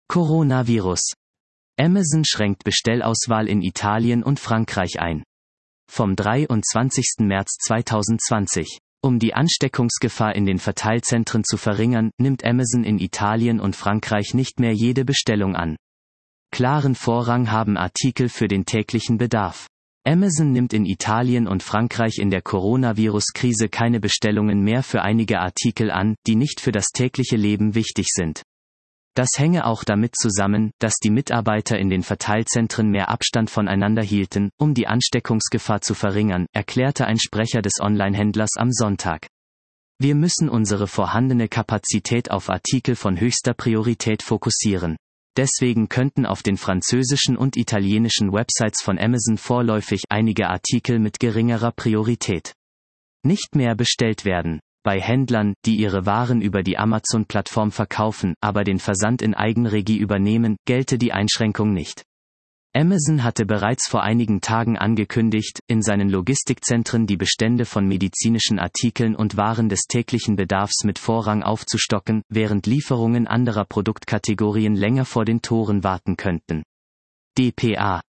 Coronavirus. Amazon schränkt Bestellauswahl in Italien und Frankreich ein. Vom 23. März 2020. Um die Ansteckungsgefahr in den Verteilzentren zu verringern, nimmt Amazon in Italien und Frankreich nicht mehr jede Bestellung an. Klaren Vorrang haben Artikel für den täglichen Bedarf. Amazon nimmt in Italien und Frankreich in der Coronavirus-Krise keine Bestellungen mehr für einige Artikel an, die nicht für das tägliche Leben wichtig sind. Das hänge auch damit zusammen, dass die Mitarbeiter in den Verteilzentren mehr Abstand voneinander hielten, um die Ansteckungsgefahr zu verringern, erklärte ein Sprecher des Onlinehändlers am Sonntag. Wir müssen unsere vorhandene Kapazität auf Artikel von höchster Priorität fokussieren. Deswegen könnten auf den französischen und italienischen Websites von Amazon vorläufig einige Artikel mit geringerer Priorität nicht mehr bestellt werden. Bei Händlern, die ihre Waren über die Amazon-Plattform verkaufen, aber den Versand in Eigenregie übernehmen, gelte die Einschränkung nicht. Amazon hatte bereits vor einigen Tagen angekündigt, in seinen Logistikzentren die Bestände von medizinischen Artikeln und Waren des täglichen Bedarfs mit Vorrang aufzustocken, während Lieferungen anderer Produktkategorien länger vor den Toren warten könnten. dpa